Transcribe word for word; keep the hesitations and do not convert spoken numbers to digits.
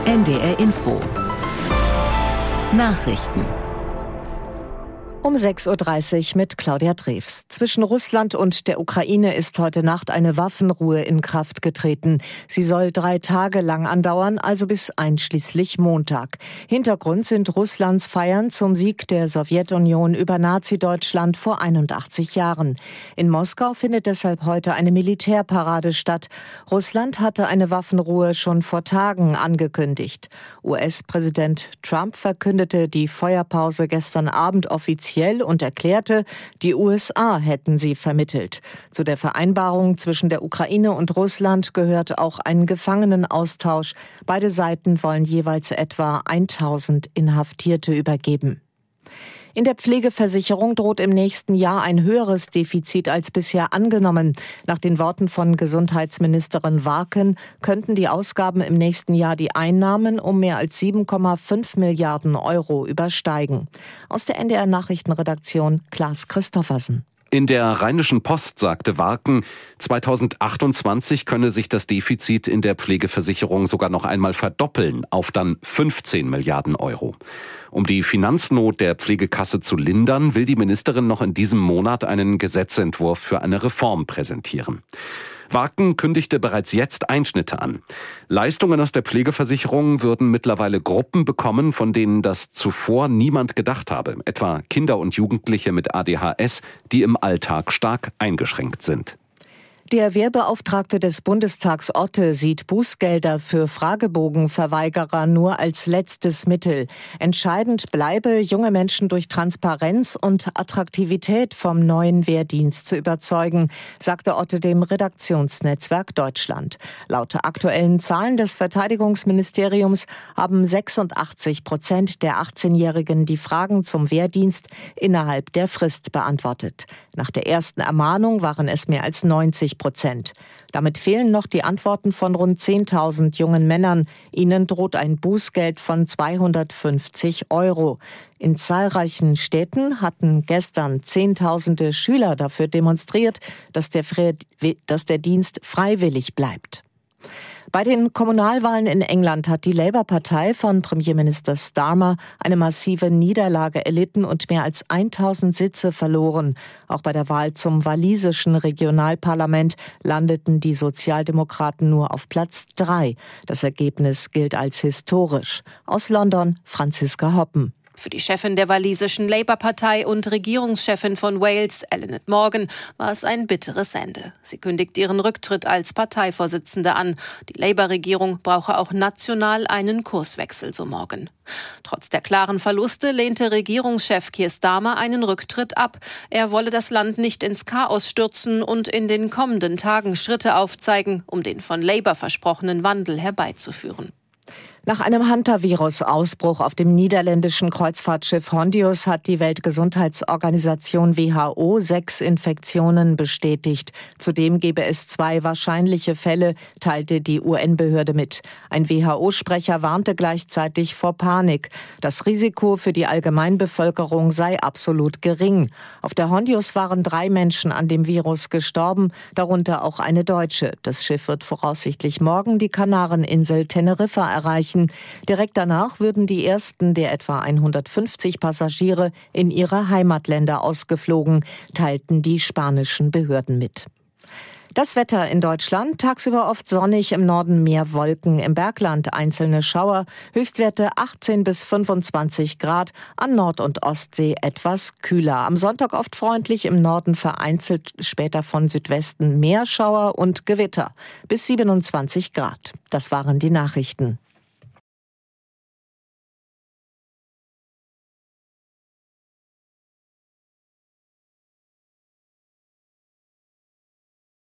N D R Info. Nachrichten. Um sechs Uhr dreißig mit Claudia Drews. Zwischen Russland und der Ukraine ist heute Nacht eine Waffenruhe in Kraft getreten. Sie soll drei Tage lang andauern, also bis einschließlich Montag. Hintergrund sind Russlands Feiern zum Sieg der Sowjetunion über Nazi-Deutschland vor einundachtzig Jahren. In Moskau findet deshalb heute eine Militärparade statt. Russland hatte eine Waffenruhe schon vor Tagen angekündigt. U S-Präsident Trump verkündete die Feuerpause gestern Abend offiziell und erklärte, die U S A hätten sie vermittelt. Zu der Vereinbarung zwischen der Ukraine und Russland gehört auch ein Gefangenenaustausch. Beide Seiten wollen jeweils etwa tausend Inhaftierte übergeben. In der Pflegeversicherung droht im nächsten Jahr ein höheres Defizit als bisher angenommen. Nach den Worten von Gesundheitsministerin Warken könnten die Ausgaben im nächsten Jahr die Einnahmen um mehr als sieben Komma fünf Milliarden Euro übersteigen. Aus der N D R-Nachrichtenredaktion Klaas Christoffersen. In der Rheinischen Post sagte Warken, zweitausendachtundzwanzig könne sich das Defizit in der Pflegeversicherung sogar noch einmal verdoppeln auf dann fünfzehn Milliarden Euro. Um die Finanznot der Pflegekasse zu lindern, will die Ministerin noch in diesem Monat einen Gesetzentwurf für eine Reform präsentieren. Warken kündigte bereits jetzt Einschnitte an. Leistungen aus der Pflegeversicherung würden mittlerweile Gruppen bekommen, von denen das zuvor niemand gedacht habe, etwa Kinder und Jugendliche mit A D H S, die im Alltag stark eingeschränkt sind. Der Wehrbeauftragte des Bundestags Otte sieht Bußgelder für Fragebogenverweigerer nur als letztes Mittel. Entscheidend bleibe, junge Menschen durch Transparenz und Attraktivität vom neuen Wehrdienst zu überzeugen, sagte Otte dem Redaktionsnetzwerk Deutschland. Laut aktuellen Zahlen des Verteidigungsministeriums haben sechsundachtzig Prozent der achtzehnjährigen die Fragen zum Wehrdienst innerhalb der Frist beantwortet. Nach der ersten Ermahnung waren es mehr als neunzig Prozent. Damit fehlen noch die Antworten von rund zehntausend jungen Männern. Ihnen droht ein Bußgeld von zweihundertfünfzig Euro. In zahlreichen Städten hatten gestern Zehntausende Schüler dafür demonstriert, dass der, dass der Dienst freiwillig bleibt. Bei den Kommunalwahlen in England hat die Labour-Partei von Premierminister Starmer eine massive Niederlage erlitten und mehr als tausend Sitze verloren. Auch bei der Wahl zum walisischen Regionalparlament landeten die Sozialdemokraten nur auf Platz drei. Das Ergebnis gilt als historisch. Aus London Franziska Hoppen. Für die Chefin der walisischen Labour-Partei und Regierungschefin von Wales, Eluned Morgan, war es ein bitteres Ende. Sie kündigt ihren Rücktritt als Parteivorsitzende an. Die Labour-Regierung brauche auch national einen Kurswechsel, so Morgan. Trotz der klaren Verluste lehnte Regierungschef Keir Starmer einen Rücktritt ab. Er wolle das Land nicht ins Chaos stürzen und in den kommenden Tagen Schritte aufzeigen, um den von Labour versprochenen Wandel herbeizuführen. Nach einem Hantavirus-Ausbruch auf dem niederländischen Kreuzfahrtschiff Hondius hat die Weltgesundheitsorganisation W H O sechs Infektionen bestätigt. Zudem gebe es zwei wahrscheinliche Fälle, teilte die U N-Behörde mit. Ein W H O-Sprecher warnte gleichzeitig vor Panik. Das Risiko für die Allgemeinbevölkerung sei absolut gering. Auf der Hondius waren drei Menschen an dem Virus gestorben, darunter auch eine Deutsche. Das Schiff wird voraussichtlich morgen die Kanareninsel Teneriffa erreichen. Direkt danach würden die ersten der etwa hundertfünfzig Passagiere in ihre Heimatländer ausgeflogen, teilten die spanischen Behörden mit. Das Wetter in Deutschland: tagsüber oft sonnig, im Norden mehr Wolken, im Bergland einzelne Schauer, Höchstwerte achtzehn bis fünfundzwanzig Grad, an Nord- und Ostsee etwas kühler. Am Sonntag oft freundlich, im Norden vereinzelt, später von Südwesten mehr Schauer und Gewitter, bis siebenundzwanzig Grad. Das waren die Nachrichten.